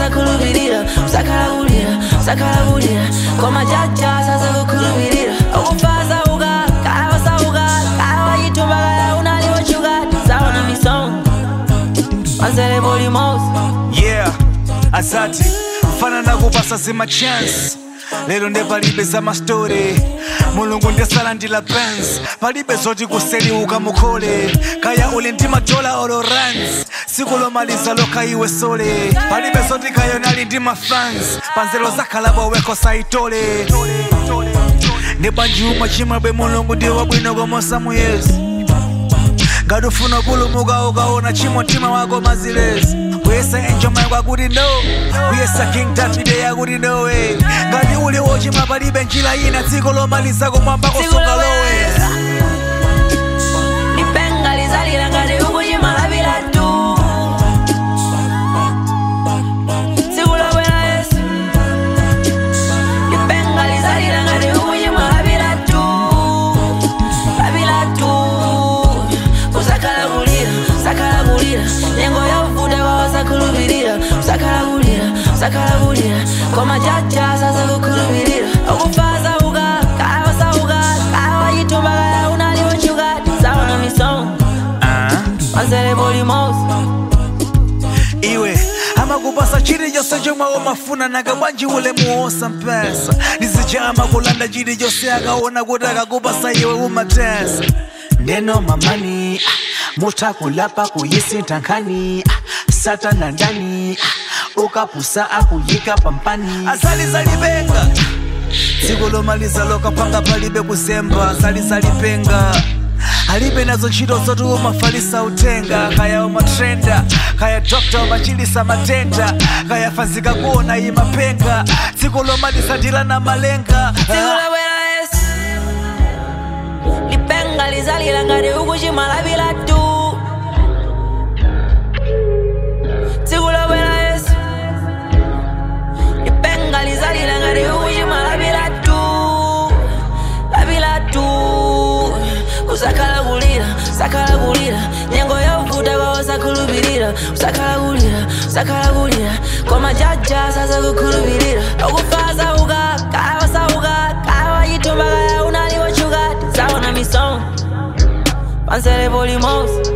wasakulubirira usakalagulira koma jaja sasa kukulubirira okufaza uga kaya wasauga kaya wayitumba kaya unaliwochuga saona misong Manzele Bolimos. Yeah, asati mfana nakupasa zima chance lero nde palibe za mastori mulungu ndesala ndila pens palibe zoti kuseliuka mukhole kaya uli ndi madola olo runs siku lomaliza loka iwe sole palibe zoti kayonali ndi mafans panzelo zakhalabo weko saitole ndi banji umachimwabe mulungu ndi wabwino komosa muyezi ngati ufuna kulumuka ukaona chimo mtima wako mazilezi kuyesa enjoma yakwakuti no kuyesa king Davide yakuti nowe ngati uli wochima palibe njira ina dziko lomaliza kumwamba kusunga lowe lipenga lizalira ngati ukuchima lapila tu tsiku lobwera Yesu lipenga lizalira ngati ukuchima lapila tu usakalagulira nyengo yovuta kwa wasakulubirira usakalagulira koma jaja sasa kukulubirira okufaza uga kaya wasauga kaya wayitumba kaya unaliwochuga saona misong Manzele Bolimos. iwe amakupasa chili chose chomwe umafuna nakabwanji ule muosa mpesa nizijama kulanda chili chose akaona kuti akakupasa iwe umatesa neno mamani mutakulapa kuyisintha nkhani satana ndani ukapusa akuyika pampani azalizalipenga dziko lomaliza lokapanga palibe kuzemba azalizalipenga alibe nazo ntchito zoti umafalisa utenga kaya umatrenda kaya dokta umachilisa matenda kaya fanzika kuona imapenga dziko lomaliza ndila na malenga lipenga lizalira ngati ukuchima lapila tu tsiku lobwera Yesu lipenga lizalira ngati ukuchima lapila tu usakalagulira nyengo yovuta kwa wasakulubirira usakalagulira koma jaja sasa kukulubirira okufaza uga kaya wasauga kaya wayitumba kaya unaliwochuga saona misong Manzele Bolimos.